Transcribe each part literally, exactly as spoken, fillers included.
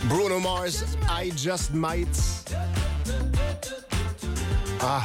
Bruno Mars, I Just Might. Ah,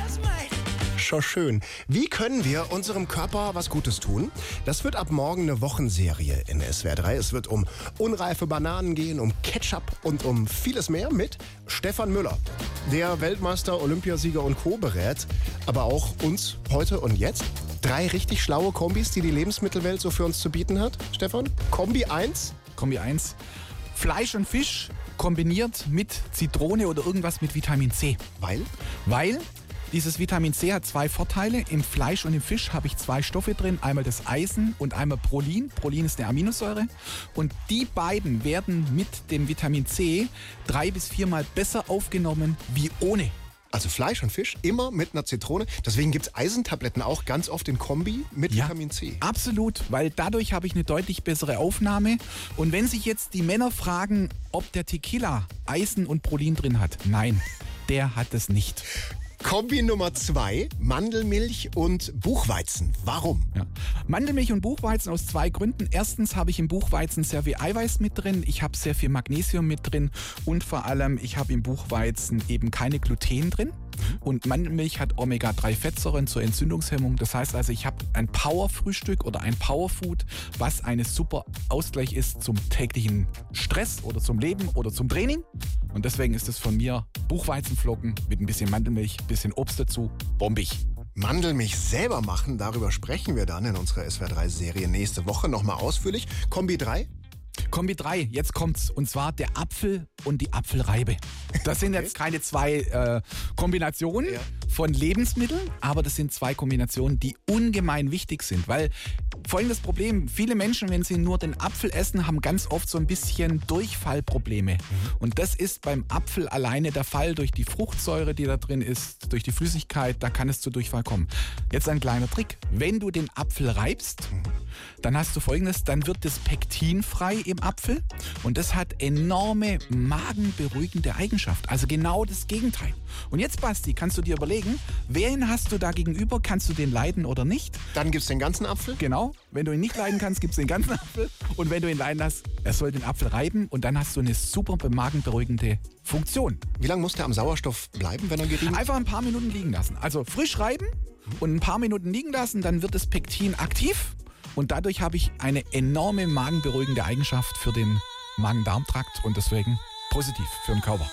schon schön. Wie können wir unserem Körper was Gutes tun? Das wird ab morgen eine Wochenserie in S W R drei. Es wird um unreife Bananen gehen, um Ketchup und um vieles mehr mit Stefan Müller. Der Weltmeister, Olympiasieger und Co. berät, aber auch uns heute und jetzt. Drei richtig schlaue Kombis, die die Lebensmittelwelt so für uns zu bieten hat. Stefan, Kombi eins. Kombi eins. Fleisch und Fisch kombiniert mit Zitrone oder irgendwas mit Vitamin C. Weil? Weil dieses Vitamin C hat zwei Vorteile. Im Fleisch und im Fisch habe ich zwei Stoffe drin. Einmal das Eisen und einmal Prolin. Prolin ist eine Aminosäure. Und die beiden werden mit dem Vitamin C drei bis viermal besser aufgenommen wie ohne. Also Fleisch und Fisch immer mit einer Zitrone. Deswegen gibt es Eisentabletten auch ganz oft in Kombi mit Ja, Vitamin C. Absolut, weil dadurch habe ich eine deutlich bessere Aufnahme. Und wenn sich jetzt die Männer fragen, ob der Tequila Eisen und Prolin drin hat, nein, der hat es nicht. Kombi Nummer zwei, Mandelmilch und Buchweizen. Warum? Ja. Mandelmilch und Buchweizen aus zwei Gründen. Erstens habe ich im Buchweizen sehr viel Eiweiß mit drin, ich habe sehr viel Magnesium mit drin und vor allem, ich habe im Buchweizen eben keine Gluten drin. Und Mandelmilch hat Omega drei Fettsäuren zur Entzündungshemmung. Das heißt also, ich habe ein Powerfrühstück oder ein Powerfood, was eine super Ausgleich ist zum täglichen Stress oder zum Leben oder zum Training. Und deswegen ist es von mir Buchweizenflocken mit ein bisschen Mandelmilch, ein bisschen Obst dazu, bombig. Mandelmilch selber machen, darüber sprechen wir dann in unserer S W R drei Serie nächste Woche nochmal ausführlich. Kombi drei? Kombi drei, jetzt kommt's. Und zwar der Apfel und die Apfelreibe. Das sind Okay. jetzt keine zwei äh, Kombinationen Ja. von Lebensmitteln, aber das sind zwei Kombinationen, die ungemein wichtig sind. Weil folgendes Problem, viele Menschen, wenn sie nur den Apfel essen, haben ganz oft so ein bisschen Durchfallprobleme. Und das ist beim Apfel alleine der Fall durch die Fruchtsäure, die da drin ist, durch die Flüssigkeit, da kann es zu Durchfall kommen. Jetzt ein kleiner Trick. Wenn du den Apfel reibst, dann hast du folgendes, dann wird das Pektin frei im Apfel und das hat enorme magenberuhigende Eigenschaft. Also genau das Gegenteil. Und jetzt, Basti, kannst du dir überlegen, wen hast du da gegenüber? Kannst du den leiden oder nicht? Dann gibt es den ganzen Apfel? Genau. Wenn du ihn nicht leiden kannst, gibt es den ganzen Apfel. Und wenn du ihn leiden hast, er soll den Apfel reiben und dann hast du eine super magenberuhigende Funktion. Wie lange muss der am Sauerstoff bleiben, wenn er gerieben ist? Einfach ein paar Minuten liegen lassen. Also frisch reiben und ein paar Minuten liegen lassen, dann wird das Pektin aktiv. Und dadurch habe ich eine enorme magenberuhigende Eigenschaft für den Magen-Darm-Trakt und deswegen positiv für den Körper.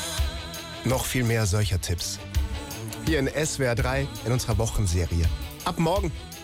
Noch viel mehr solcher Tipps. Hier in S W R drei in unserer Wochenserie. Ab morgen.